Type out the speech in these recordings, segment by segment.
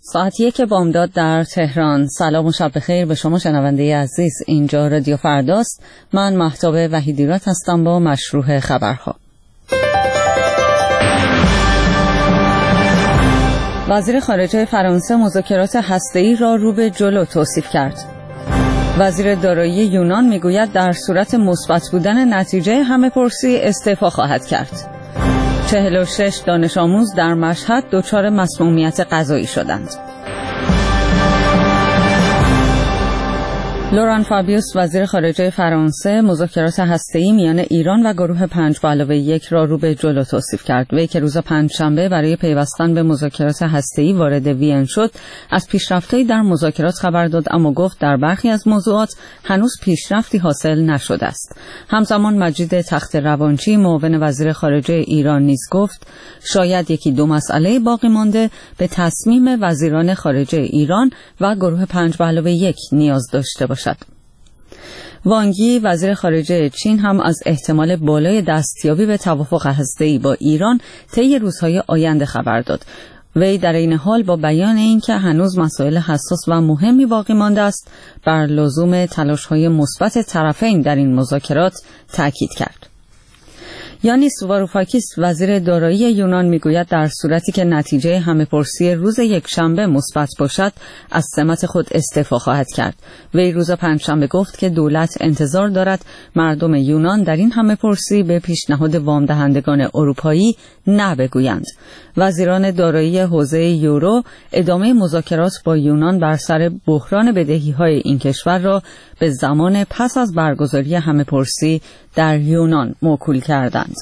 ساعت 1 بامداد در تهران. سلام و شب بخیر به شما شنونده عزیز. اینجا رادیو فرداست. من مهتاب وحیدیراد هستم با مشروع خبرها. وزیر خارجه فرانسه مذاکرات هسته‌ای را رو به جلو توصیف کرد. وزیر دارایی یونان میگوید در صورت مثبت بودن نتیجه همه‌پرسی استعفا خواهد کرد. 46 دانش آموز در مشهد دچار مسمومیت غذایی شدند. لوران فابیوس وزیر خارجه فرانسه مذاکرات هسته‌ای میان ایران و گروه 5+1 را رو به جلو توصیف کرد. وی که روز پنجشنبه برای پیوستن به مذاکرات هسته‌ای وارد وین شد، از پیشرفت‌هایی در مذاکرات خبر داد، اما گفت در برخی از موضوعات هنوز پیشرفتی حاصل نشده است. همزمان مجید تخت‌روانچی معاون وزیر خارجه ایران نیز گفت شاید یکی دو مسئله باقی مانده به تصمیم وزیران خارجه ایران و گروه 5+1 نیاز داشته باشد. وانگ یی وزیر خارجه چین هم از احتمال بالای دستیابی به توافق هسته‌ای با ایران طی روزهای آینده خبر داد. وی در این حال با بیان اینکه هنوز مسائل حساس و مهمی باقی مانده است، بر لزوم تلاش‌های مثبت طرفین در این مذاکرات تاکید کرد. یانیس واروفاکیس وزیر دارایی یونان میگوید در صورتی که نتیجه همه‌پرسی روز یکشنبه مثبت باشد، از سمت خود استعفا خواهد کرد. وی روز پنجشنبه گفت که دولت انتظار دارد مردم یونان در این همه‌پرسی به پیشنهاد وام دهندگان اروپایی نه بگویند. وزیران دارایی حوزه یورو ادامه مذاکرات با یونان بر سر بحران بدهی‌های این کشور را به زمان پس از برگزاری همه‌پرسی در یونان موکول کردند.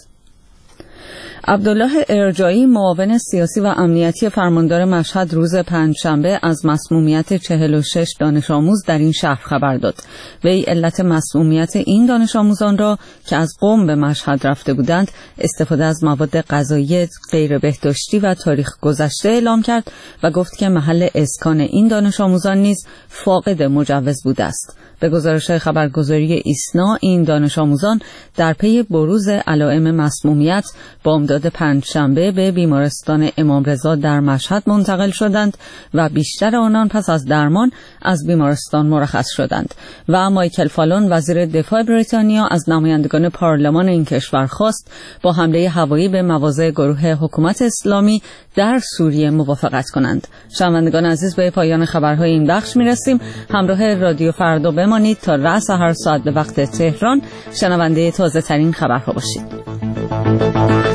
عبدالله ارجایی معاون سیاسی و امنیتی فرماندار مشهد روز پنجشنبه از مسمومیت 46 دانش آموز در این شهر خبر داد. وی علت مسمومیت این دانش آموزان را که از قم به مشهد رفته بودند استفاده از مواد غذایی غیر بهداشتی و تاریخ گذشته اعلام کرد و گفت که محل اسکان این دانش آموزان نیز فاقد مجوز بوده است. به گزارش خبرگزاری ایسنا این دانش آموزان در پی بروز علائم مسمومیت بامداد پنجشنبه به بیمارستان امام رضا در مشهد منتقل شدند و بیشتر آنان پس از درمان از بیمارستان مرخص شدند. و مایکل فالون وزیر دفاع بریتانیا از نمایندگان پارلمان این کشور خواست با حمله هوایی به مواضع گروه حکومت اسلامی در سوریه موافقت کنند. شنوندگان عزیز، به پایان خبرهای این بخش میرسیم. همراه رادیو فردا بمانید تا رأس هر ساعت به وقت تهران شنونده تازه ترین خبرها باشید.